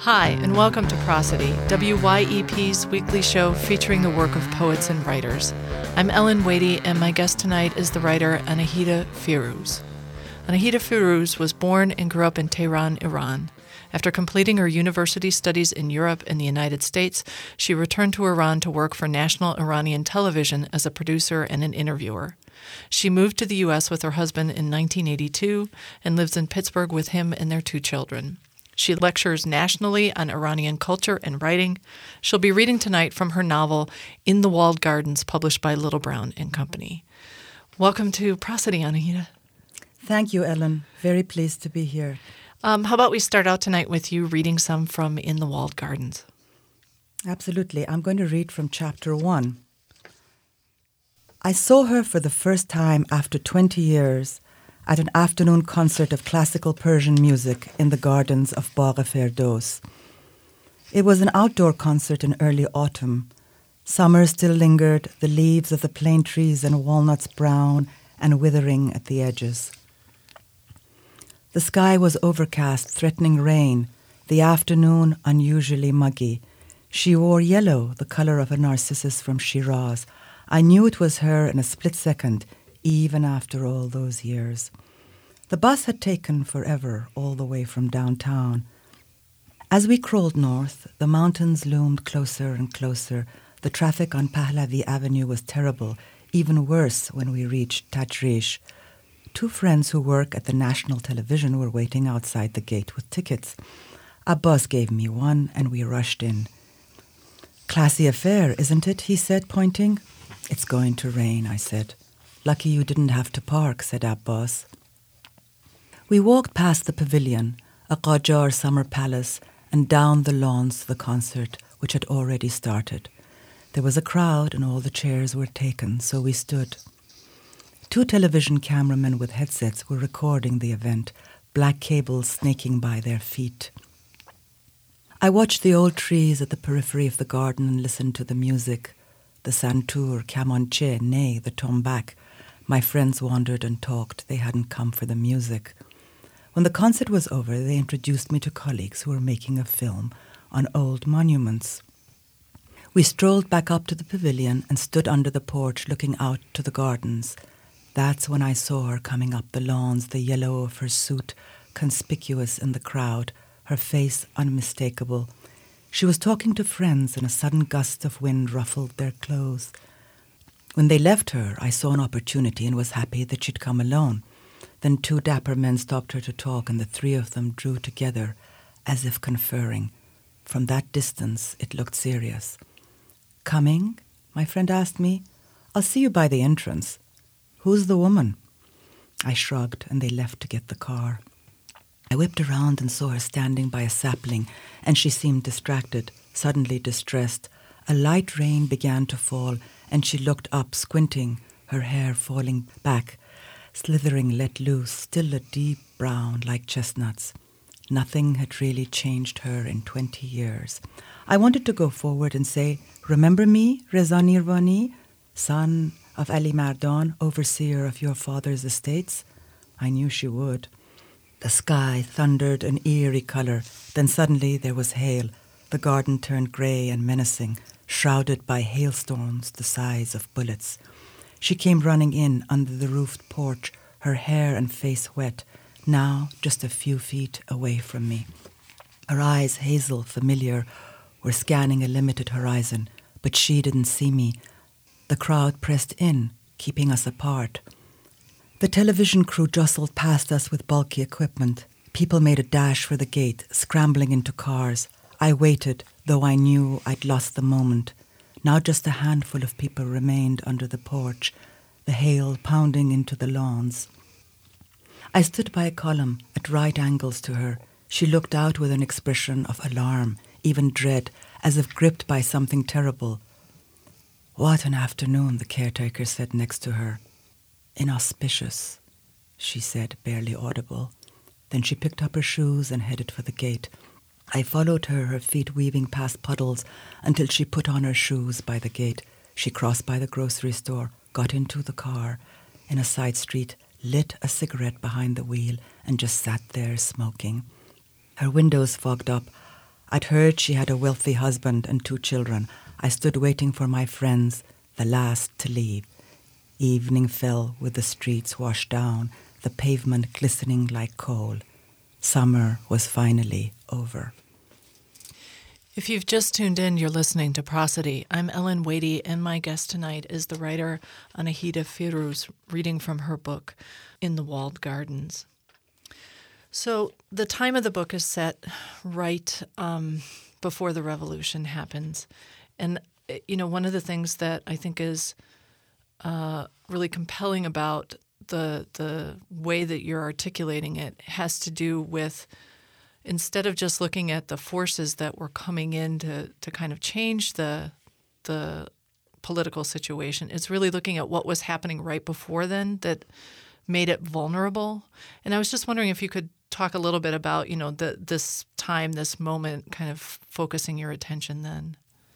Hi, and welcome to Prosody, WYEP's weekly show featuring the work of poets and writers. I'm Ellen Wadey, and my guest tonight is the writer Anahita Firuz. Anahita Firuz was born and grew up in Tehran, Iran. After completing her university studies in Europe and the United States, she returned to Iran to work for National Iranian Television as a producer and an interviewer. She moved to the U.S. with her husband in 1982 and lives in Pittsburgh with him and their 2 children. She lectures nationally on Iranian culture and writing. She'll be reading tonight from her novel, In the Walled Gardens, published by Little Brown and Company. Welcome to Prosody, Anahita. Thank you, Ellen. Very pleased to be here. How about we start out tonight with you reading some from In the Walled Gardens? Absolutely. I'm going to read from chapter 1. I saw her for the first time after 20 years at an afternoon concert of classical Persian music in the gardens of Bagh-e-Ferdos. It was an outdoor concert in early autumn. Summer still lingered, the leaves of the plane trees and walnuts brown and withering at the edges. The sky was overcast, threatening rain, the afternoon unusually muggy. She wore yellow, the color of a narcissus from Shiraz. I knew it was her in a split second, even after all those years. The bus had taken forever, all the way from downtown. As we crawled north, the mountains loomed closer and closer. The traffic on Pahlavi Avenue was terrible, even worse when we reached Tajrish. 2 friends who work at the national television were waiting outside the gate with tickets. Abbas gave me one, and we rushed in. "Classy affair, isn't it?" he said, pointing. "It's going to rain," I said. "Lucky you didn't have to park," said Abbas. We walked past the pavilion, a Qajar summer palace, and down the lawns to the concert, which had already started. There was a crowd and all the chairs were taken, so we stood. 2 television cameramen with headsets were recording the event, black cables snaking by their feet. I watched the old trees at the periphery of the garden and listened to the music. The santur, kamanche, ney, the tombak. My friends wandered and talked. They hadn't come for the music. When the concert was over, they introduced me to colleagues who were making a film on old monuments. We strolled back up to the pavilion and stood under the porch looking out to the gardens. That's when I saw her coming up the lawns, the yellow of her suit conspicuous in the crowd, her face unmistakable. She was talking to friends, and a sudden gust of wind ruffled their clothes. When they left her, I saw an opportunity and was happy that she'd come alone. Then 2 dapper men stopped her to talk, and the 3 of them drew together, as if conferring. From that distance, it looked serious. "Coming?" my friend asked me. "I'll see you by the entrance." "Who's the woman?" I shrugged, and they left to get the car. I whipped around and saw her standing by a sapling, and she seemed distracted, suddenly distressed. A light rain began to fall, and she looked up, squinting, her hair falling back, slithering let loose, still a deep brown like chestnuts. Nothing had really changed her in 20 years. I wanted to go forward and say, "Remember me, Reza Nirvani, son of Ali Mardan, overseer of your father's estates?" I knew she would. The sky thundered an eerie color. Then suddenly there was hail. The garden turned gray and menacing, shrouded by hailstorms the size of bullets. She came running in under the roofed porch, her hair and face wet, now just a few feet away from me. Her eyes, hazel, familiar, were scanning a limited horizon, but she didn't see me. The crowd pressed in, keeping us apart. The television crew jostled past us with bulky equipment. People made a dash for the gate, scrambling into cars. I waited, though I knew I'd lost the moment. Now just a handful of people remained under the porch, the hail pounding into the lawns. I stood by a column at right angles to her. She looked out with an expression of alarm, even dread, as if gripped by something terrible. "What an afternoon," the caretaker said next to her. "Inauspicious," she said, barely audible. Then she picked up her shoes and headed for the gate. I followed her, her feet weaving past puddles, until she put on her shoes by the gate. She crossed by the grocery store, got into the car, in a side street, lit a cigarette behind the wheel, and just sat there smoking. Her windows fogged up. I'd heard she had a wealthy husband and 2 children. I stood waiting for my friends, the last to leave. Evening fell with the streets washed down, the pavement glistening like coal. Summer was finally over. If you've just tuned in, you're listening to Prosody. I'm Ellen Wadey, and my guest tonight is the writer Anahita Firuz, reading from her book, In the Walled Gardens. So the time of the book is set right before the revolution happens. And, one of the things that I think is really compelling about the way that you're articulating it has to do with, instead of just looking at the forces that were coming in to kind of change the political situation, it's really looking at what was happening right before then that made it vulnerable. And I was just wondering if you could talk a little bit about, this time, this moment, kind of focusing your attention then.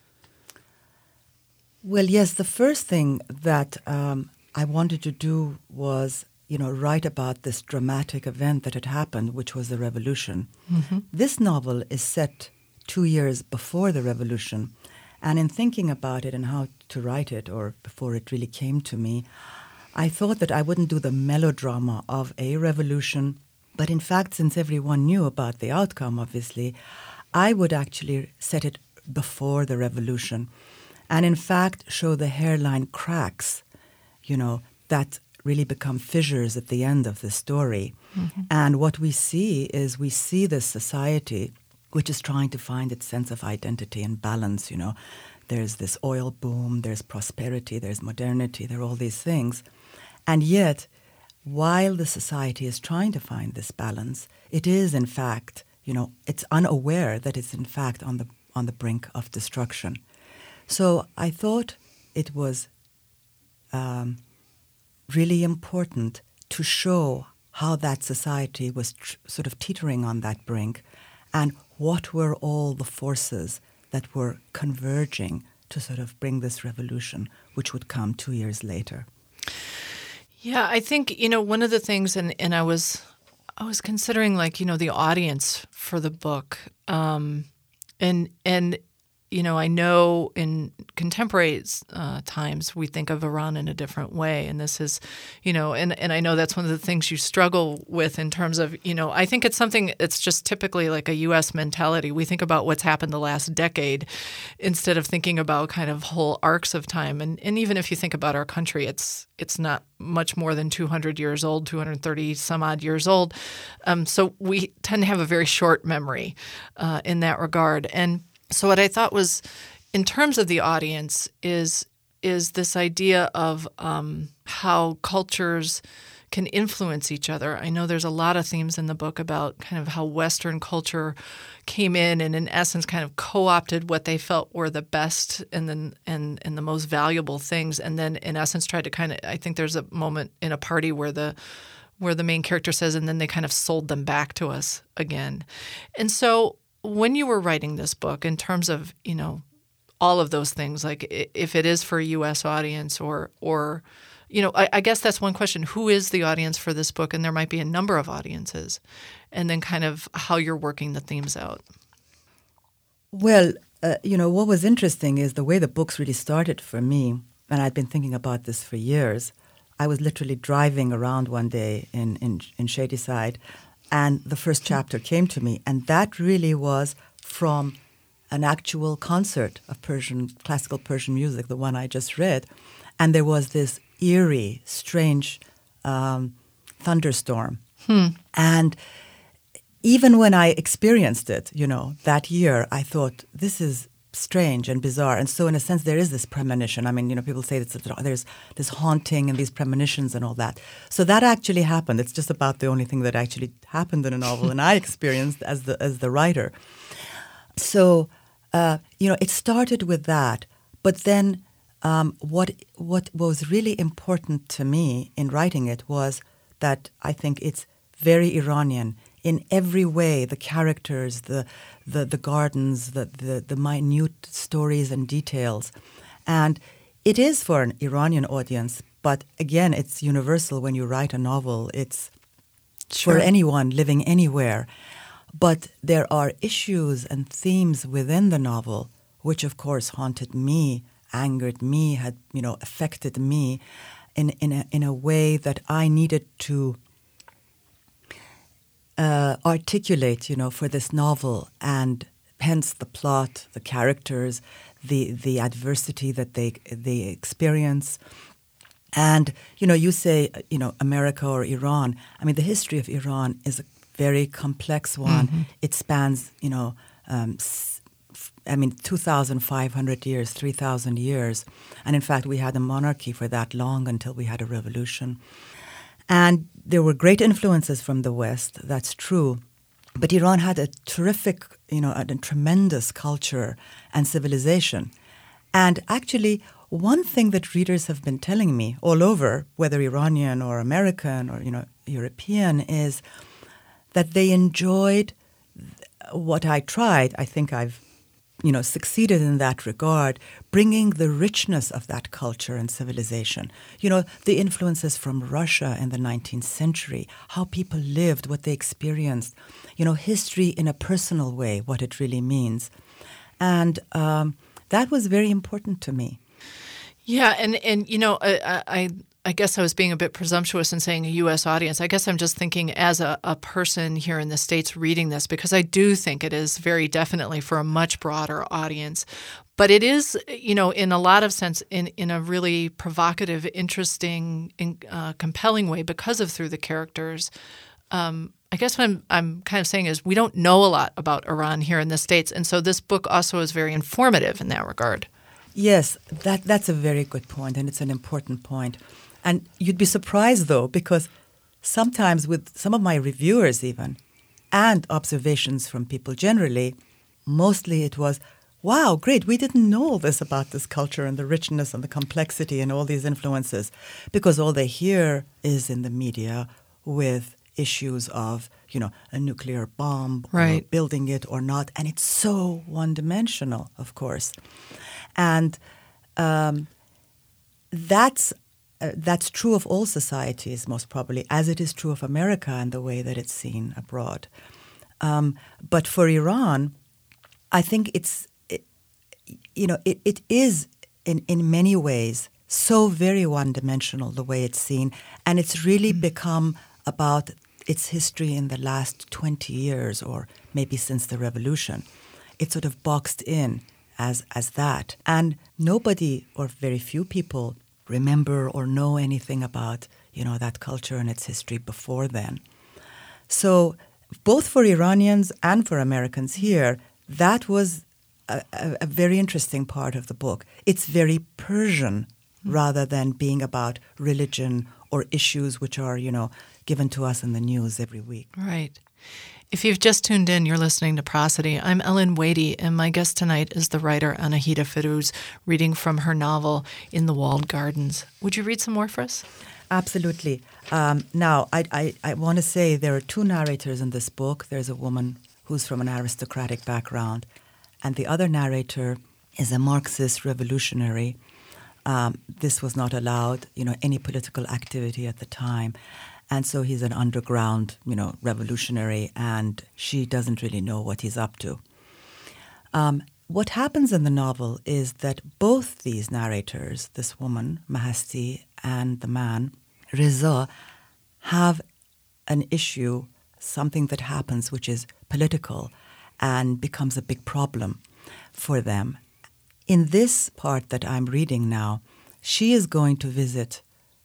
Well, yes, the first thing that I wanted to do was, write about this dramatic event that had happened, which was the revolution. Mm-hmm. This novel is set 2 years before the revolution. And in thinking about it and how to write it, or before it really came to me, I thought that I wouldn't do the melodrama of a revolution. But in fact, since everyone knew about the outcome, obviously, I would actually set it before the revolution. And in fact, show the hairline cracks, that really become fissures at the end of the story. Mm-hmm. And what we see is this society which is trying to find its sense of identity and balance, There's this oil boom, there's prosperity, there's modernity, there are all these things. And yet, while the society is trying to find this balance, it is in fact, it's unaware that it's in fact on the brink of destruction. So I thought it was really important to show how that society was sort of teetering on that brink, and what were all the forces that were converging to sort of bring this revolution, which would come 2 years later. Yeah, I think, one of the things, and I was considering, the audience for the book, and I know in contemporary times we think of Iran in a different way, and this is, and I know that's one of the things you struggle with in terms of, I think it's something, it's just typically like a U.S. mentality. We think about what's happened the last decade instead of thinking about kind of whole arcs of time. And even if you think about our country, it's not much more than 200 years old, 230 some odd years old. So we tend to have a very short memory in that regard. And so what I thought was, in terms of the audience, is this idea of how cultures can influence each other. I know there's a lot of themes in the book about kind of how Western culture came in and, in essence, kind of co-opted what they felt were the best and the most valuable things, and then, in essence, tried to kind of. I think there's a moment in a party where the main character says, and then they kind of sold them back to us again, and so. When you were writing this book, in terms of, all of those things, like if it is for a U.S. audience or I guess that's one question. Who is the audience for this book? And there might be a number of audiences. And then kind of how you're working the themes out. Well, what was interesting is the way the books really started for me, and I'd been thinking about this for years. I was literally driving around one day in Shadyside, and the first chapter came to me, and that really was from an actual concert of classical Persian music, the one I just read. And there was this eerie, strange thunderstorm. And even when I experienced it, that year, I thought, this is strange and bizarre. And so in a sense, there is this premonition. I mean, people say that there's this haunting and these premonitions and all that. So that actually happened. It's just about the only thing that actually happened in a novel and I experienced as the writer. So, it started with that. But then what was really important to me in writing it was that I think it's very Iranian. In every way, the characters, the gardens, the minute stories and details. And it is for an Iranian audience, but again, it's universal when you write a novel. It's for anyone living anywhere. But there are issues and themes within the novel which, of course, haunted me, angered me, had affected me in a way that I needed to articulate, for this novel, and hence the plot, the characters, the adversity that they experience. And, you say, America or Iran. I mean, the history of Iran is a very complex one. Mm-hmm. It spans, 2,500 years, 3,000 years. And in fact, we had a monarchy for that long until we had a revolution. And there were great influences from the West, that's true. But Iran had a terrific, a tremendous culture and civilization. And actually, one thing that readers have been telling me all over, whether Iranian or American or, European, is that they enjoyed what I tried. I think I've, succeeded in that regard, bringing the richness of that culture and civilization. The influences from Russia in the 19th century, how people lived, what they experienced, history in a personal way, what it really means. And that was very important to me. Yeah, and I guess I was being a bit presumptuous in saying a U.S. audience. I guess I'm just thinking as a person here in the States reading this, because I do think it is very definitely for a much broader audience. But it is, in a lot of sense, in a really provocative, interesting, compelling way because of through the characters. I guess what I'm kind of saying is we don't know a lot about Iran here in the States, and so this book also is very informative in that regard. Yes, that's a very good point, and it's an important point. And you'd be surprised, though, because sometimes with some of my reviewers even, and observations from people generally, mostly it was, wow, great, we didn't know all this about this culture and the richness and the complexity and all these influences, because all they hear is in the media with issues of, a nuclear bomb, right, or building it or not, and it's so one-dimensional, of course. And that's true of all societies, most probably, as it is true of America and the way that it's seen abroad. But for Iran, I think it is in many ways so very one-dimensional the way it's seen, and it's really become about its history in the last 20 years or maybe since the revolution. It's sort of boxed in as that. And nobody or very few people remember or know anything about, that culture and its history before then. So both for Iranians and for Americans here, that was a very interesting part of the book. It's very Persian rather than being about religion or issues which are, given to us in the news every week. Right. If you've just tuned in, you're listening to Prosody. I'm Ellen Wadey, and my guest tonight is the writer Anahita Ferouz, reading from her novel, In the Walled Gardens. Would you read some more for us? Absolutely. Now, I want to say there are two narrators in this book. There's a woman who's from an aristocratic background, and the other narrator is a Marxist revolutionary. This was not allowed, any political activity at the time. And so he's an underground, revolutionary, and she doesn't really know what he's up to. What happens in the novel is that both these narrators, this woman, Mahasti, and the man, Reza, have an issue, something that happens which is political and becomes a big problem for them. In this part that I'm reading now, she is going to visit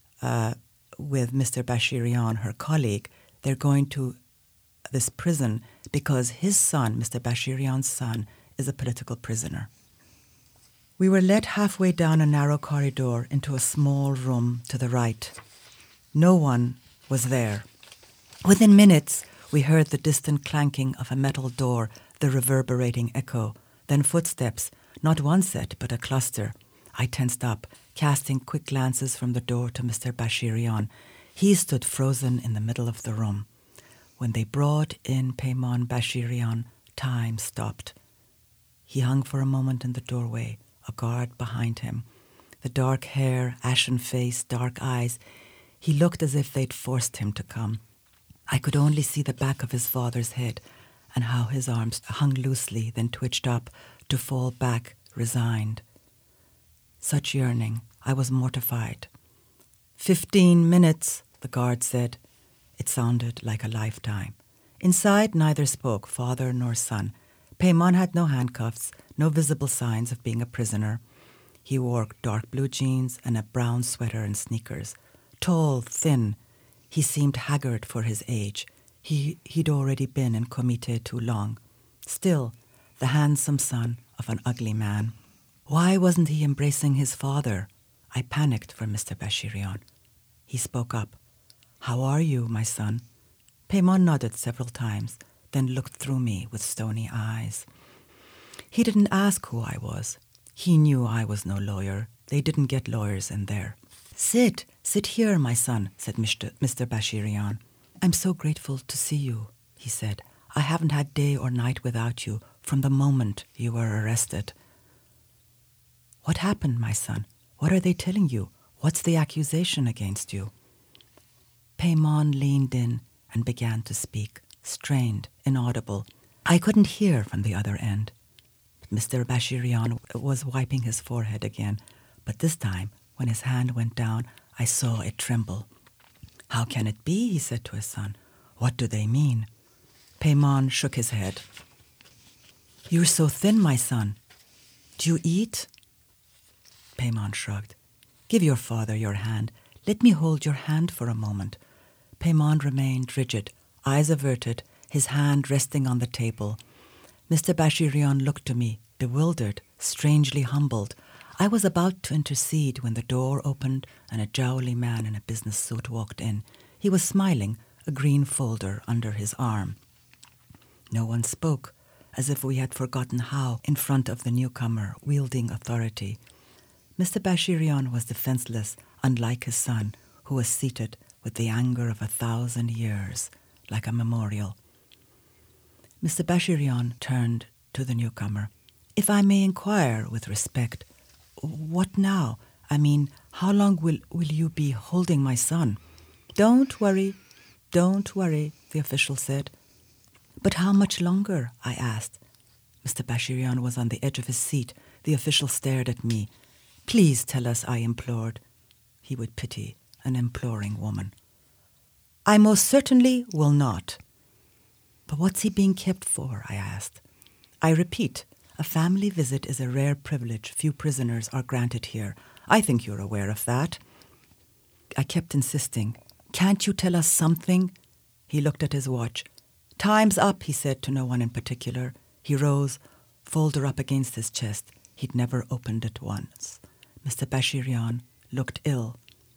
with Mr. Bashirian, her colleague. They're going to this prison because his son, Mr. Bashirian's son, is a political prisoner. We were led halfway down a narrow corridor into a small room to the right. No one was there. Within minutes, we heard the distant clanking of a metal door, the reverberating echo, then footsteps, not one set, but a cluster. I tensed up, casting quick glances from the door to Mr. Bashirian. He stood frozen in the middle of the room. When they brought in Peyman Bashirian, time stopped. He hung for a moment in the doorway, a guard behind him. The dark hair, ashen face, dark eyes. He looked as if they'd forced him to come. I could only see the back of his father's head, and how his arms hung loosely, then twitched up to fall back, resigned. Such yearning, I was mortified. 15 minutes, the guard said. It sounded like a lifetime. Inside, neither spoke, father nor son. Peyman had no handcuffs, no visible signs of being a prisoner. He wore dark blue jeans and a brown sweater and sneakers. Tall, thin, he seemed haggard for his age. He'd already been in Comité too long. Still, the handsome son of an ugly man. Why wasn't he embracing his father? I panicked for Mr. Bashirian. He spoke up. How are you, my son? Peyman nodded several times, then looked through me with stony eyes. He didn't ask who I was. He knew I was no lawyer. They didn't get lawyers in there. Sit here, my son, said Mr. Bashirian. I'm so grateful to see you, he said. I haven't had day or night without you from the moment you were arrested. What happened, my son? What are they telling you? What's the accusation against you? Peyman leaned in and began to speak, strained, inaudible. I couldn't hear from the other end. Mr. Bashirian was wiping his forehead again, but this time, when his hand went down, I saw it tremble. How can it be, he said to his son. What do they mean? Peyman shook his head. You're so thin, my son. Do you eat? Peyman shrugged. Give your father your hand. Let me hold your hand for a moment. Peyman remained rigid, eyes averted, his hand resting on the table. Mr. Bashirian looked to me, bewildered, strangely humbled. I was about to intercede when the door opened and a jowly man in a business suit walked in. He was smiling, a green folder under his arm. No one spoke, as if we had forgotten how, in front of the newcomer, wielding authority. Mr. Bashirian was defenseless, unlike his son, who was seated with the anger of 1,000 years, like a memorial. Mr. Bashirian turned to the newcomer. If I may inquire with respect, what now? I mean, how long will you be holding my son? Don't worry, the official said. But how much longer? I asked. Mr. Bashirian was on the edge of his seat. The official stared at me. Please tell us, I implored. He would pity an imploring woman. I most certainly will not. But what's he being kept for? I asked. I repeat, a family visit is a rare privilege few prisoners are granted here. I think you're aware of that. I kept insisting. Can't you tell us something? He looked at his watch. Time's up, he said to no one in particular. He rose, folder up against his chest. He'd never opened it once. Mr. Bashirian looked ill.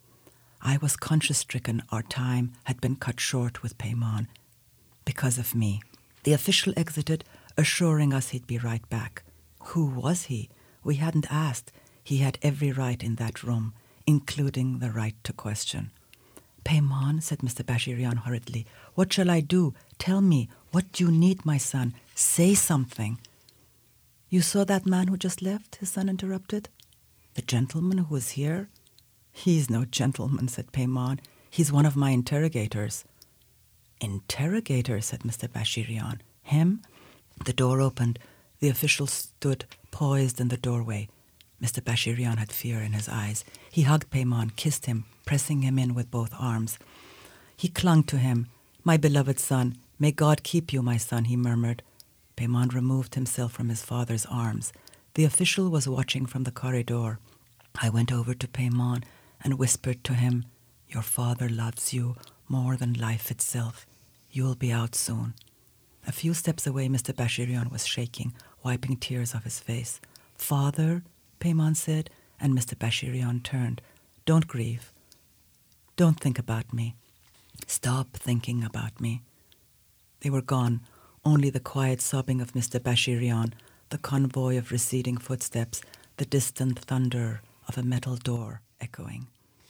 I was conscience-stricken. Our time had been cut short with Peyman because of me. The official exited, assuring us he'd be right back. Who was he? We hadn't asked. He had every right in that room, including the right to question. Peyman, said Mr. Bashirian hurriedly, what shall I do? Tell me, what do you need, my son? Say something. You saw that man who just left? His son interrupted. The gentleman who was here? He's no gentleman, said Peyman. He's one of my interrogators. Interrogator, said Mr. Bashirian. Him? The door opened. The official stood poised in the doorway. Mr. Bashirian had fear in his eyes. He hugged Peyman, kissed him, pressing him in with both arms. He clung to him. My beloved son, may God keep you, my son, he murmured. Peyman removed himself from his father's arms. The official was watching from the corridor. I went over to Peyman and whispered to him, your father loves you more than life itself. You'll be out soon. A few steps away, Mr. Bashirian was shaking, wiping tears off his face. Father, Peyman said, and Mr. Bashirian turned. Don't grieve. Don't think about me. Stop thinking about me. They were gone, only the quiet sobbing of Mr. Bashirian, the convoy of receding footsteps, the distant thunder of a metal door echoing.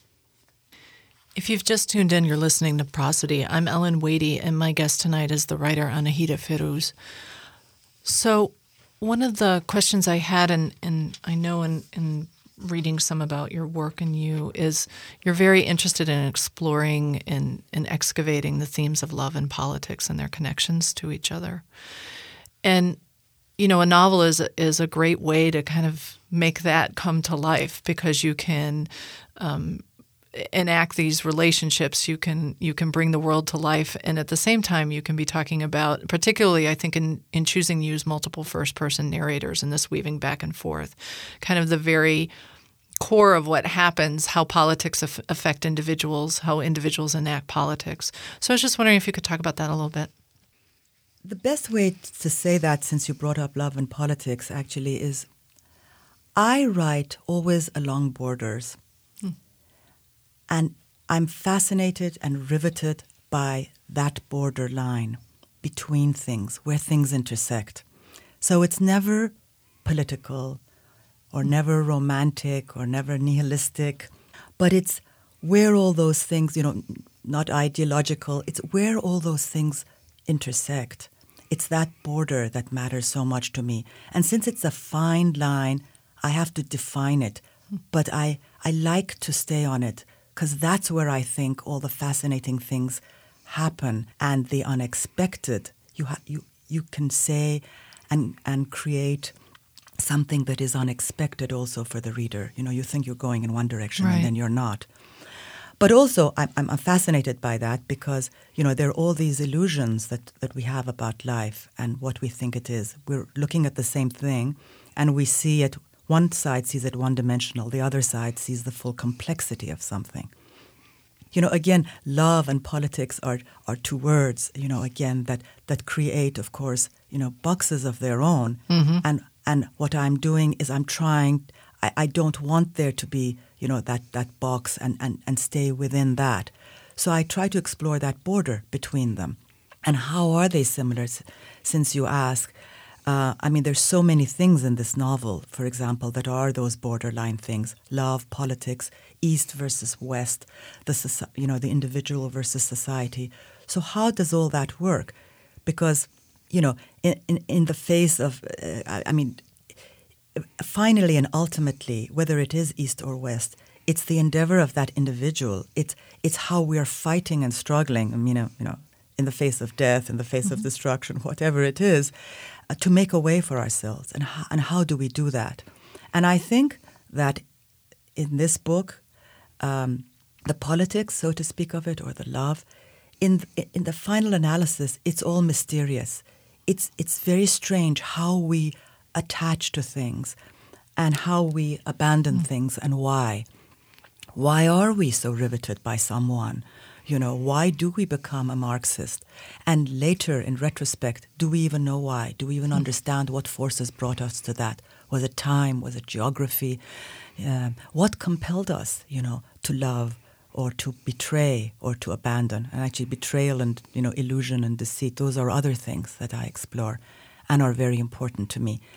If you've just tuned in, you're listening to Prosody. I'm Ellen Wadey, and my guest tonight is the writer Anahita Ferouz. So one of the questions I had, and I know in reading some about your work and you is you're very interested in exploring and excavating the themes of love and politics and their connections to each other. And, you know, a novel is a great way to kind of make that come to life because you can enact these relationships. You can bring the world to life, and at the same time, you can be talking about, particularly, I think, in choosing to use multiple first-person narrators and this weaving back and forth, kind of the very core of what happens, how politics affect individuals, how individuals enact politics. So I was just wondering if you could talk about that a little bit. The best way to say that, since you brought up love and politics, actually, is I write always along borders. And I'm fascinated and riveted by that borderline between things, where things intersect. So it's never political or never romantic or never nihilistic, but it's where all those things, you know, not ideological, it's where all those things intersect. It's that border that matters so much to me. And since it's a fine line, I have to define it, but I like to stay on it, because that's where I think all the fascinating things happen, and the unexpected. You can say and create something that is unexpected also for the reader. You know, you think you're going in one direction, right, and then you're not. But also, I'm fascinated by that because, you know, there are all these illusions that we have about life and what we think it is. We're looking at the same thing, and we see it. One side sees it one-dimensional. The other side sees the full complexity of something. You know, again, love and politics are two words, you know, again, that create, of course, you know, boxes of their own. Mm-hmm. And what I'm doing is I don't want there to be, you know, that box and stay within that. So I try to explore that border between them. And how are they similar, since you ask? I mean, there's so many things in this novel, for example, that are those borderline things: love, politics, East versus West, the individual versus society. So how does all that work? Because, you know, in the face of, finally and ultimately, whether it is East or West, it's the endeavor of that individual. It's how we are fighting and struggling. I mean, you know, in the face of death, in the face of destruction, whatever it is, to make a way for ourselves. And how do we do that? And I think that in this book, the politics, so to speak, of it, or the love, in the final analysis, it's all mysterious. It's very strange how we attach to things and how we abandon things, and why. Why are we so riveted by someone? You know, why do we become a Marxist? And later, in retrospect, do we even know why? Do we even understand what forces brought us to that? Was it time? Was it geography? What compelled us, you know, to love or to betray or to abandon? And actually, betrayal and, you know, illusion and deceit, those are other things that I explore and are very important to me.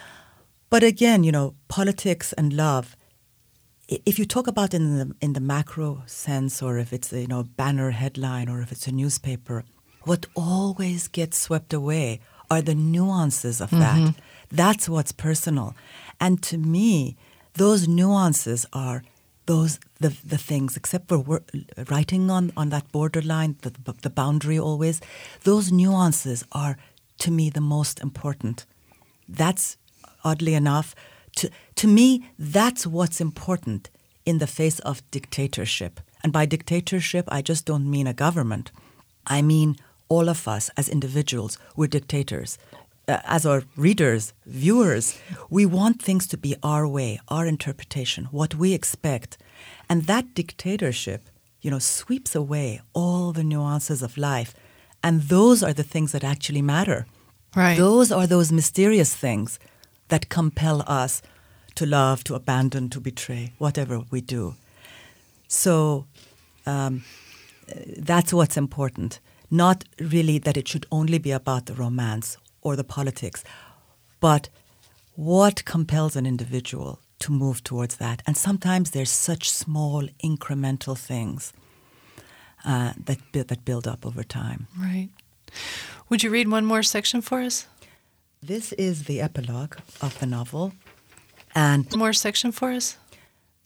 But again, you know, politics and love, if you talk about it in the macro sense, or if it's a, you know, banner headline, or if it's a newspaper, what always gets swept away are the nuances of that. That's what's personal. And to me, those nuances are the things, except for writing on that borderline, the boundary always, those nuances are, to me, the most important. That's, oddly enough, to me, that's what's important in the face of dictatorship. And by dictatorship, I just don't mean a government. I mean all of us as individuals, we're dictators. As our readers, viewers, we want things to be our way, our interpretation, what we expect. And that dictatorship, you know, sweeps away all the nuances of life. And those are the things that actually matter. Right. Those are those mysterious things that compel us to love, to abandon, to betray, whatever we do. So that's what's important. Not really that it should only be about the romance or the politics, but what compels an individual to move towards that. And sometimes there's such small incremental things that build up over time. Right. Would you read one more section for us? This is the epilogue of the novel. And one more section for us?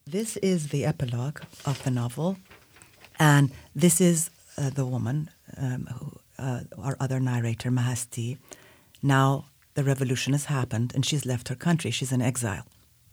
This is the epilogue of the novel, and this is the woman, our other narrator, Mahasti. Now the revolution has happened and she's left her country. She's in exile.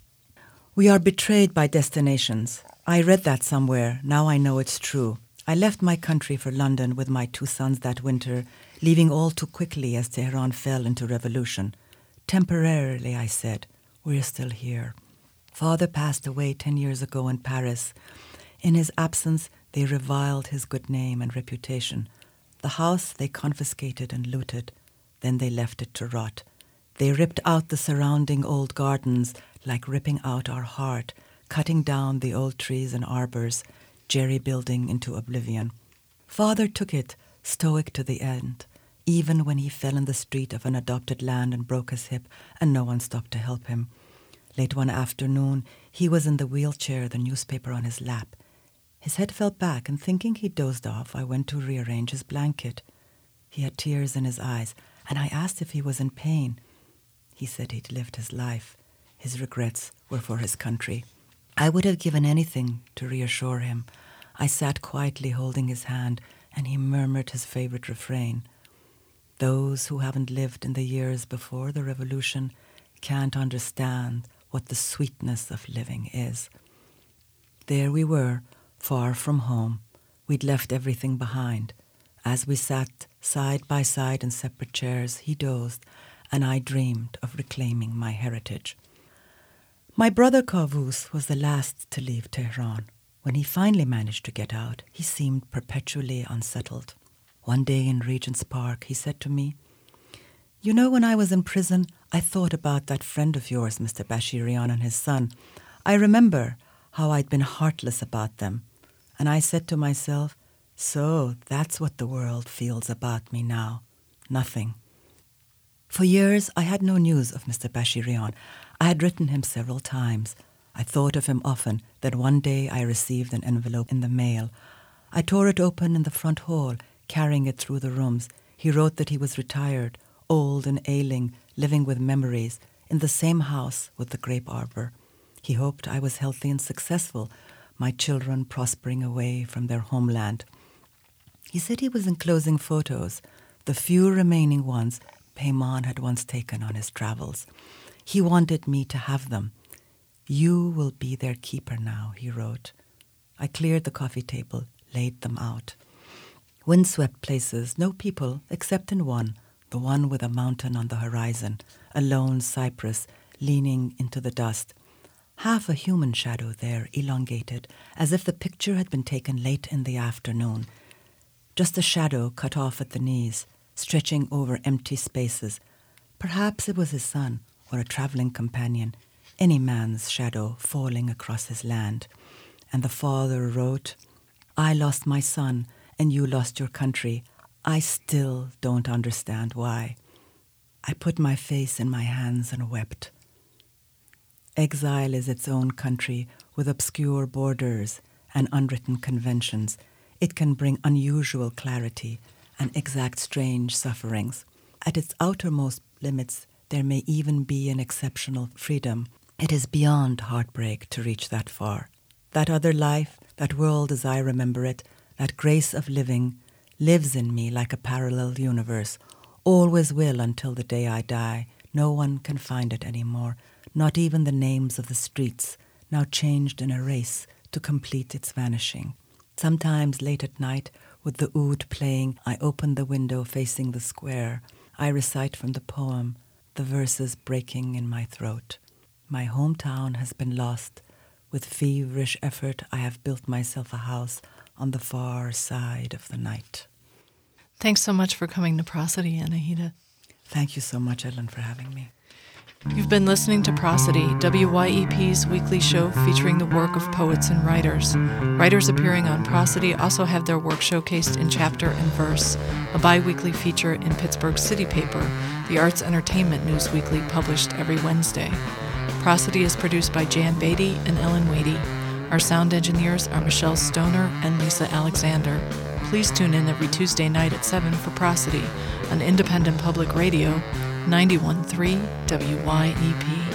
We are betrayed by destinations. I read that somewhere. Now I know it's true. I left my country for London with my 2 sons that winter, leaving all too quickly as Tehran fell into revolution. Temporarily, I said, we're still here. Father passed away 10 years ago in Paris. In his absence, they reviled his good name and reputation. The house they confiscated and looted. Then they left it to rot. They ripped out the surrounding old gardens like ripping out our heart, cutting down the old trees and arbors, jerry-building into oblivion. Father took it, stoic to the end, even when he fell in the street of an adopted land and broke his hip, and no one stopped to help him. Late one afternoon, he was in the wheelchair, the newspaper on his lap. His head fell back, and thinking he dozed off, I went to rearrange his blanket. He had tears in his eyes, and I asked if he was in pain. He said he'd lived his life. His regrets were for his country. I would have given anything to reassure him. I sat quietly holding his hand, and he murmured his favorite refrain. Those who haven't lived in the years before the revolution can't understand what the sweetness of living is. There we were, far from home. We'd left everything behind. As we sat side by side in separate chairs, he dozed, and I dreamed of reclaiming my heritage. My brother Kavus was the last to leave Tehran. When he finally managed to get out, he seemed perpetually unsettled. One day in Regent's Park, he said to me, "You know, when I was in prison, I thought about that friend of yours, Mr. Bashirian, and his son. I remember how I'd been heartless about them. And I said to myself, so that's what the world feels about me now. Nothing." For years, I had no news of Mr. Bashirian. I had written him several times. I thought of him often. Then one day I received an envelope in the mail. I tore it open in the front hall, carrying it through the rooms. He wrote that he was retired, old and ailing, living with memories, in the same house with the grape arbor. He hoped I was healthy and successful, my children prospering away from their homeland. He said he was enclosing photos, the few remaining ones Peyman had once taken on his travels. He wanted me to have them. "You will be their keeper now," he wrote. I cleared the coffee table, laid them out. Windswept places, no people except in one, the one with a mountain on the horizon, a lone cypress leaning into the dust. Half a human shadow there, elongated, as if the picture had been taken late in the afternoon. Just a shadow cut off at the knees, stretching over empty spaces. Perhaps it was his son or a traveling companion, any man's shadow falling across his land. And the father wrote, "I lost my son and you lost your country. I still don't understand why." I put my face in my hands and wept. Exile is its own country with obscure borders and unwritten conventions. It can bring unusual clarity and exact strange sufferings. At its outermost limits, there may even be an exceptional freedom. It is beyond heartbreak to reach that far. That other life, that world as I remember it, that grace of living, lives in me like a parallel universe, always will until the day I die. No one can find it anymore, not even the names of the streets, now changed in a race to complete its vanishing. Sometimes late at night, with the oud playing, I open the window facing the square. I recite from the poem, the verses breaking in my throat. My hometown has been lost. With feverish effort, I have built myself a house on the far side of the night. Thanks so much for coming to Prosody, Anahita. Thank you so much, Ellen, for having me. You've been listening to Prosody, WYEP's weekly show featuring the work of poets and writers. Writers appearing on Prosody also have their work showcased in Chapter and Verse, a bi-weekly feature in Pittsburgh City Paper, the arts entertainment news weekly published every Wednesday. Prosody is produced by Jan Beatty and Ellen Wadey. Our sound engineers are Michelle Stoner and Lisa Alexander. Please tune in every Tuesday night at 7 for Prosody on Independent Public Radio, 91.3 WYEP.